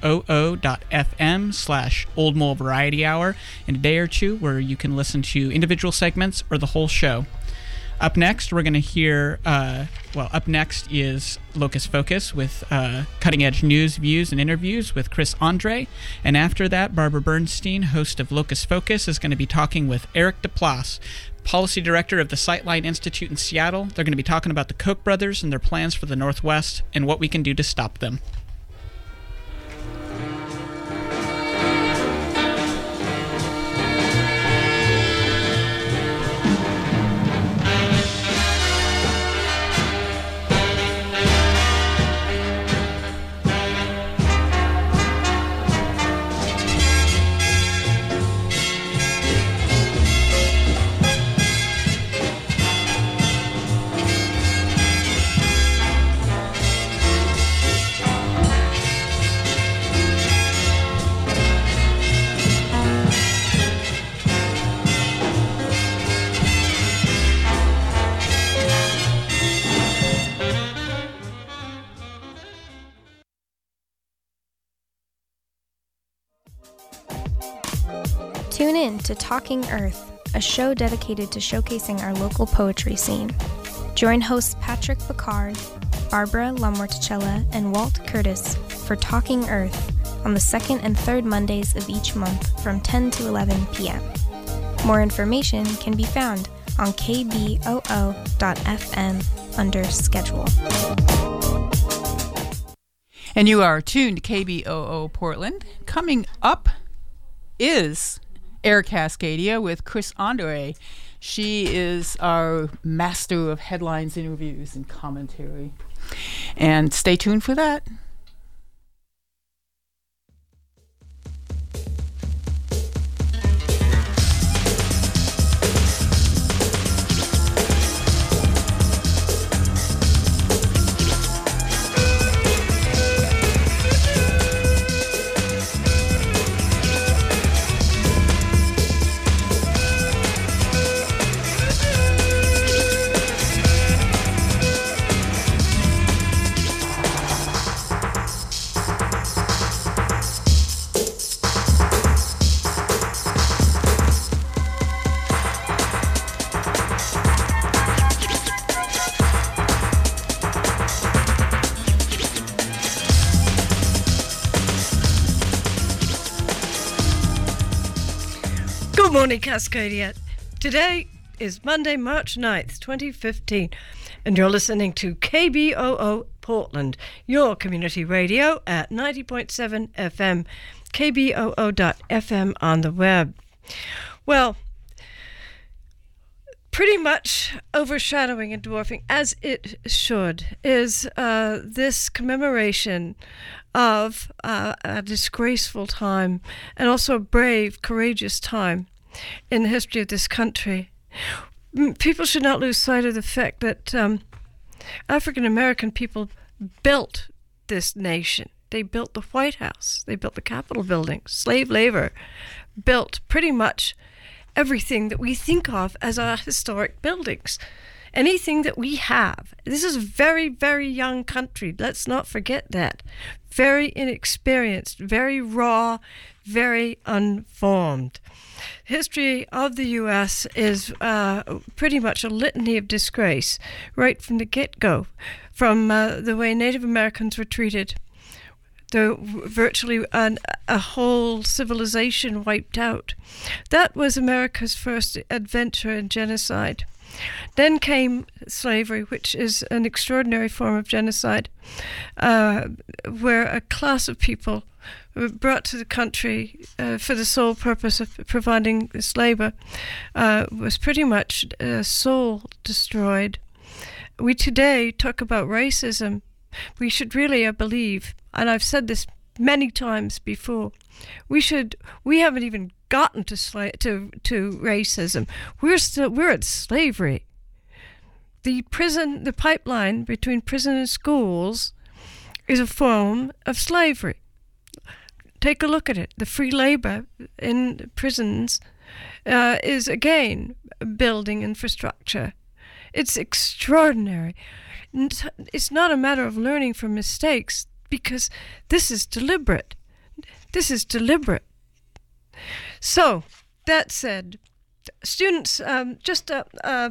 kboo.fm/Old Mole Variety Hour in a day or two, where you can listen to individual segments or the whole show. Up next, we're going to hear, up next is Locust Focus with cutting-edge news, views, and interviews with Chris Andre. And after that, Barbara Bernstein, host of Locust Focus, is going to be talking with Eric Duplass, Policy Director of the Sightline Institute in Seattle. They're going to be talking about the Koch brothers and their plans for the Northwest and what we can do to stop them. Tune in to Talking Earth, a show dedicated to showcasing our local poetry scene. Join hosts Patrick Picard, Barbara LaMorticella, and Walt Curtis for Talking Earth on the second and third Mondays of each month from 10 to 11 p.m. More information can be found on kboo.fm under schedule. And you are tuned to KBOO Portland. Coming up is Air Cascadia with Chris Andre. She is our master of headlines, interviews, and commentary. And stay tuned for that. Good morning, Cascadia. Today is Monday, March 9th, 2015, and you're listening to KBOO Portland, your community radio at 90.7 FM, kboo.fm on the web. Well, pretty much overshadowing and dwarfing, as it should, is this commemoration of a disgraceful time and also a brave, courageous time in the history of this country. People should not lose sight of the fact that African American people built this nation. They built the White House. They built the Capitol building. Slave labor built pretty much everything that we think of as our historic buildings. Anything that we have. This is a very, very young country. Let's not forget that. Very inexperienced, very raw, very unformed. History of the U.S. is pretty much a litany of disgrace right from the get-go, from the way Native Americans were treated, virtually a whole civilization wiped out. That was America's first adventure in genocide. Then came slavery, which is an extraordinary form of genocide, where a class of people were brought to the country for the sole purpose of providing this labor, was pretty much soul destroyed. We today talk about racism. We should really, I believe, and I've said this many times before, we haven't even gotten to racism. We're at slavery. The pipeline between prison and schools is a form of slavery. Take a look at it. The free labor in prisons is, again, building infrastructure. It's extraordinary. It's not a matter of learning from mistakes, because this is deliberate. This is deliberate. So, that said, students, just on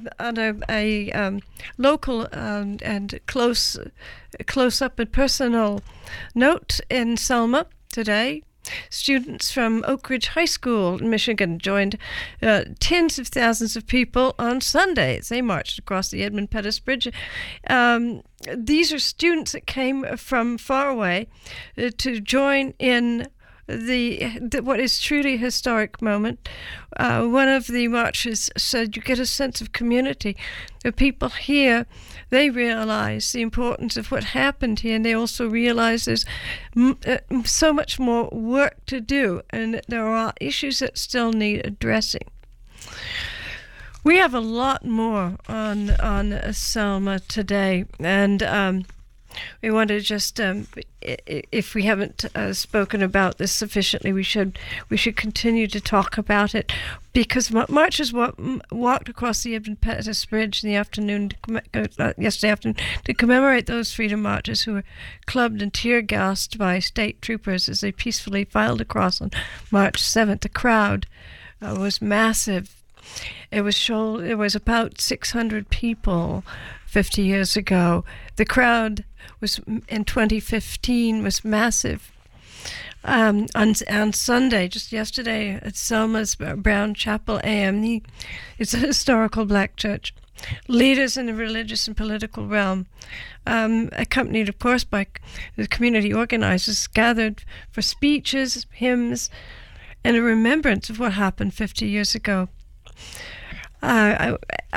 a local and close up and personal note in Selma today, students from Oak Ridge High School in Michigan joined tens of thousands of people on Sundays. They marched across the Edmund Pettus Bridge. These are students that came from far away to join in the what is truly a historic moment. One of the marchers said, "You get a sense of community. The people here, they realize the importance of what happened here, and they also realize there's so much more work to do, and that there are issues that still need addressing." We have a lot more on Selma today, and we want to just, if we haven't spoken about this sufficiently, we should continue to talk about it, because marchers walked across the Edmund Pettus Bridge in the afternoon, yesterday afternoon, to commemorate those freedom marchers who were clubbed and tear gassed by state troopers as they peacefully filed across on March 7th. The crowd was massive. It was about 600 people 50 years ago. The crowd was in 2015 was massive. On Sunday, just yesterday, at Selma's Brown Chapel AME, it's a historical black church. Leaders in the religious and political realm, accompanied, of course, by the community organizers, gathered for speeches, hymns, and a remembrance of what happened 50 years ago. I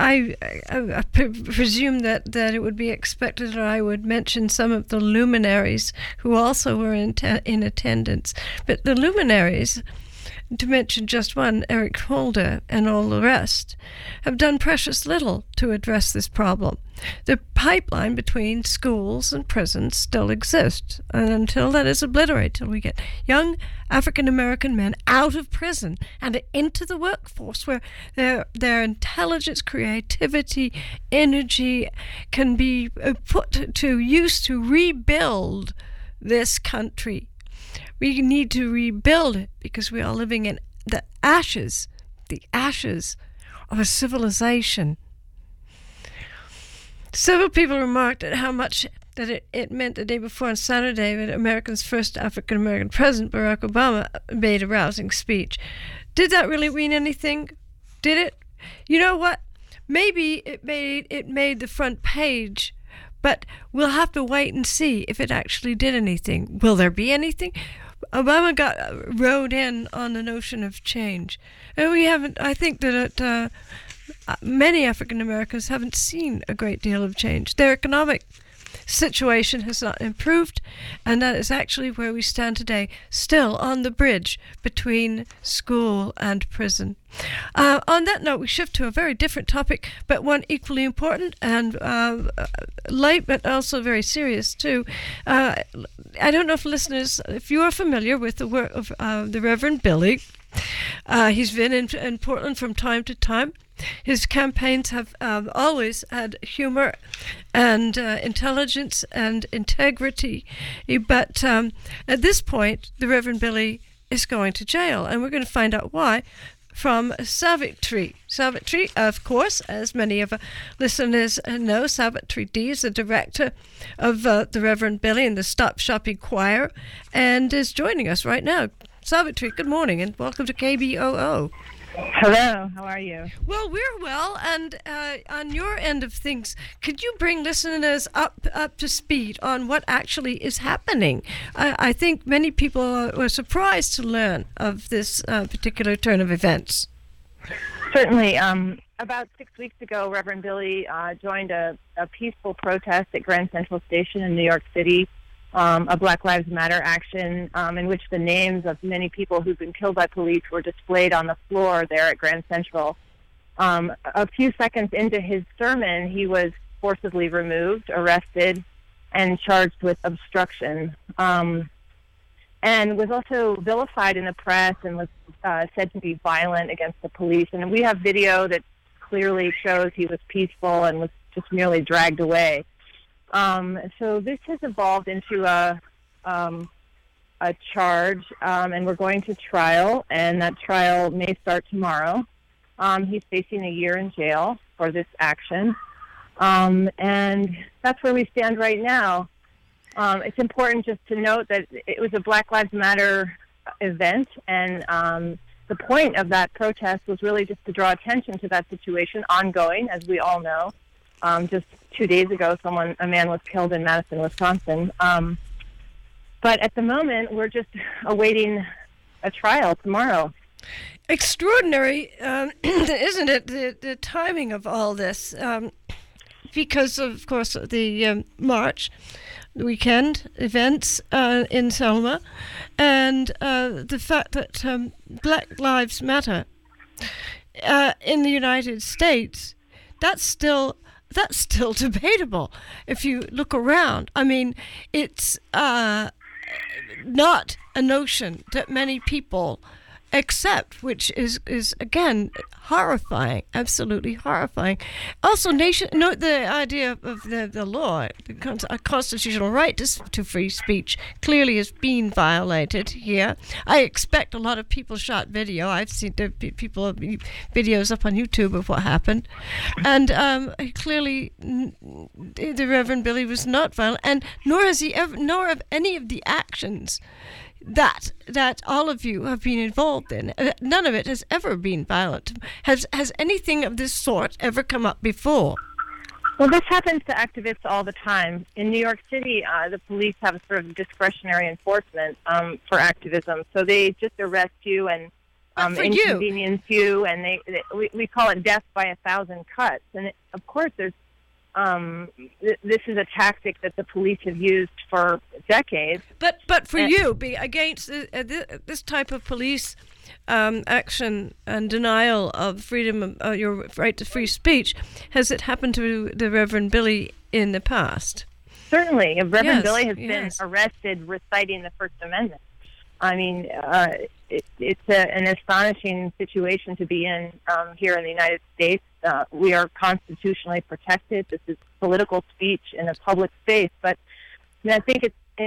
presume that it would be expected that I would mention some of the luminaries who also were in attendance. But the luminaries, to mention just one, Eric Holder and all the rest, have done precious little to address this problem. The pipeline between schools and prisons still exists, and until that is obliterated, till we get young African-American men out of prison and into the workforce, where their intelligence, creativity, energy can be put to use to rebuild this country. We need to rebuild it because we are living in the ashes of a civilization. Several people remarked at how much that it meant the day before on Saturday that America's first African-American president, Barack Obama, made a rousing speech. Did that really mean anything? Did it? You know what? Maybe it made the front page, but we'll have to wait and see if it actually did anything. Will there be anything? Obama rode in on the notion of change, and we haven't. I think that many African Americans haven't seen a great deal of change. Their economic situation has not improved, and that is actually where we stand today, still on the bridge between school and prison. On that note, we shift to a very different topic, but one equally important and light, but also very serious too. I don't know if you are familiar with the work of the Reverend Billy. He's been in Portland from time to time. His campaigns have always had humor and intelligence and integrity. But at this point, the Reverend Billy is going to jail, and we're going to find out why from Savitri. Savitri, of course, as many of our listeners know, Savitri D is the director of the Reverend Billy and the Stop Shopping Choir, and is joining us right now. Savitri, good morning, and welcome to KBOO. Hello, how are you? Well, we're well, and on your end of things, could you bring listeners up to speed on what actually is happening? I think many people were surprised to learn of this particular turn of events. Certainly. About 6 weeks ago, Reverend Billy joined a peaceful protest at Grand Central Station in New York City, a Black Lives Matter action in which the names of many people who've been killed by police were displayed on the floor there at Grand Central. A few seconds into his sermon, he was forcibly removed, arrested, and charged with obstruction, and was also vilified in the press and was said to be violent against the police. And we have video that clearly shows he was peaceful and was just merely dragged away. So this has evolved into a a charge, and we're going to trial, and that trial may start tomorrow. He's facing a year in jail for this action, and that's where we stand right now. It's important just to note that it was a Black Lives Matter event, and the point of that protest was really just to draw attention to that situation ongoing, as we all know. Just 2 days ago, a man was killed in Madison, Wisconsin. But at the moment, we're just awaiting a trial tomorrow. Extraordinary, isn't it, the timing of all this? Because, of course, the March weekend events in Selma, and the fact that Black Lives Matter in the United States, that's still debatable. If you look around, I mean, it's not a notion that many people accept, which is again horrifying, absolutely horrifying. Also, the idea of the law, a constitutional right to free speech, clearly is being violated here. I expect a lot of people shot video. I've seen videos up on YouTube of what happened, and clearly the Reverend Billy was not violent, and nor of any of the actions that all of you have been involved in. None of it has ever been violent. Has anything of this sort ever come up before? Well, this happens to activists all the time. In New York City, the police have a sort of discretionary enforcement for activism. So they just arrest you and inconvenience you, and we call it death by 1,000 cuts. And of course, there's this is a tactic that the police have used for decades. But for you, be against this type of police action and denial of freedom, your right to free speech, has it happened to the Reverend Billy in the past? Certainly. Reverend Billy has been arrested reciting the First Amendment. I mean, it's an astonishing situation to be in here in the United States. We are constitutionally protected. This is political speech in a public space. But I think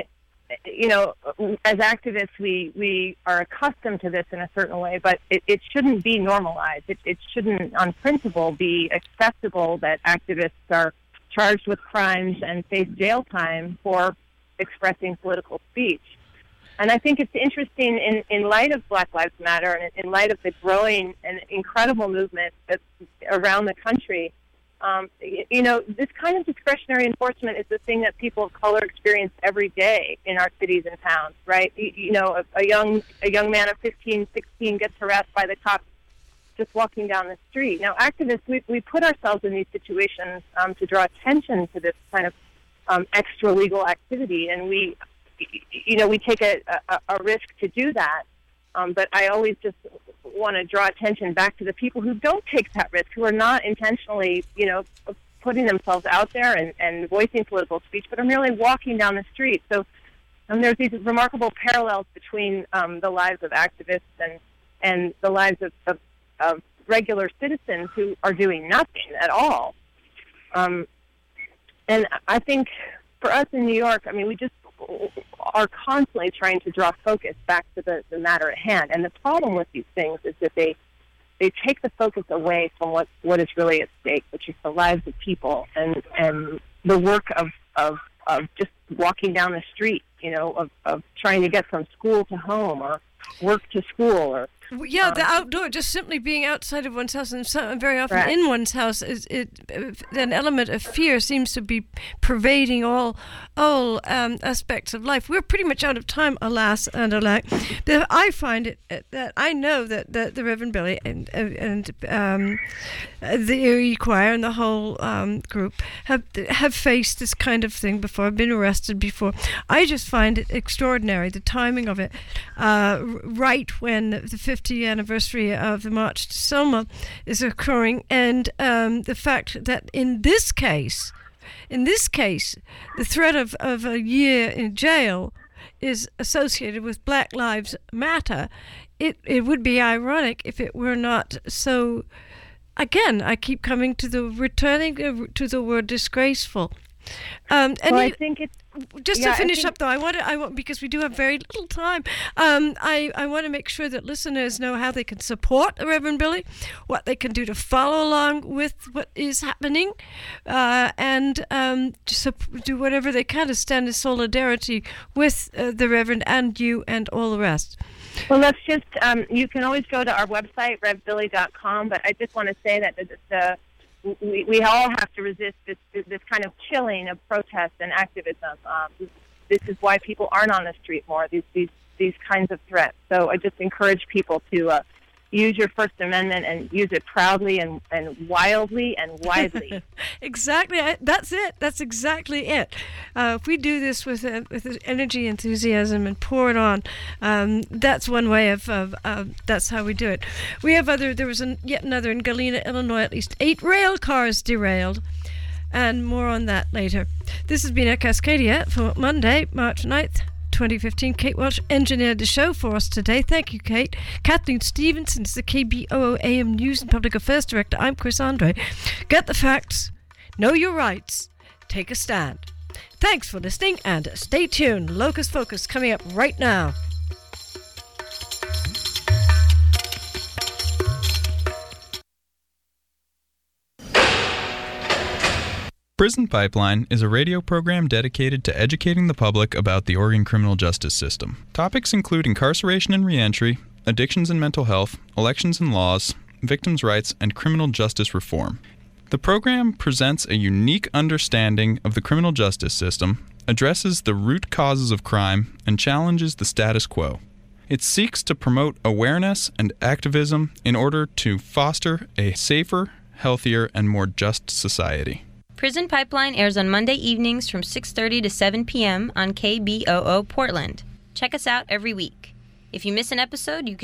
as activists, we are accustomed to this in a certain way, but it shouldn't be normalized. It shouldn't, on principle, be acceptable that activists are charged with crimes and face jail time for expressing political speech. And I think it's interesting in light of Black Lives Matter and in light of the growing and incredible movement that's around the country, this kind of discretionary enforcement is the thing that people of color experience every day in our cities and towns, right? A young man of 15, 16 gets harassed by the cops just walking down the street. Now, activists, we put ourselves in these situations to draw attention to this kind of extra legal activity, and we take a risk to do that, but I always just want to draw attention back to the people who don't take that risk, who are not intentionally, putting themselves out there and voicing political speech, but are merely walking down the street. So there's these remarkable parallels between the lives of activists and the lives of regular citizens who are doing nothing at all. And I think for us in New York, I mean, we just are constantly trying to draw focus back to the matter at hand. And the problem with these things is that they take the focus away from what is really at stake, which is the lives of people and the work of just walking down the street, of trying to get from school to home or work to school or the outdoor, just simply being outside of one's house, and very often right. in one's house, an element of fear seems to be pervading all aspects of life. We're pretty much out of time, alas and alack. But I find it that I know that the Reverend Billy and the Erie Choir and the whole group have faced this kind of thing before, been arrested before. I just find it extraordinary, the timing of it, right when the 50th anniversary of the March to Selma is occurring, and the fact that in this case, the threat of a year in jail is associated with Black Lives Matter. It would be ironic if it were not so. Again, I keep coming to returning to the word disgraceful. I think just to finish up, though, I want because we do have very little time. I want to make sure that listeners know how they can support Reverend Billy, what they can do to follow along with what is happening, and just do whatever they can to stand in solidarity with the Reverend and you and all the rest. Well, let's just, you can always go to our website, revbilly.com, but I just want to say that we all have to resist this kind of chilling of protest and activism. This is why people aren't on the street more, these kinds of threats. So I just encourage people to use your First Amendment and use it proudly and wildly and widely. Exactly. That's it. That's exactly it. If we do this with energy, enthusiasm, and pour it on, that's one way of that's how we do it. We have there was yet another in Galena, Illinois, at least 8 rail cars derailed. And more on that later. This has been Cascadia for Monday, March 9th. 2015. Kate Welch engineered the show for us today. Thank you, Kate. Kathleen Stevenson is the KBOO AM News and Public Affairs Director. I'm Chris Andre. Get the facts, know your rights, take a stand. Thanks for listening and stay tuned. Locus Focus coming up right now. Prison Pipeline is a radio program dedicated to educating the public about the Oregon criminal justice system. Topics include incarceration and reentry, addictions and mental health, elections and laws, victims' rights, and criminal justice reform. The program presents a unique understanding of the criminal justice system, addresses the root causes of crime, and challenges the status quo. It seeks to promote awareness and activism in order to foster a safer, healthier, and more just society. Prison Pipeline airs on Monday evenings from 6:30 to 7 p.m. on KBOO Portland. Check us out every week. If you miss an episode, you can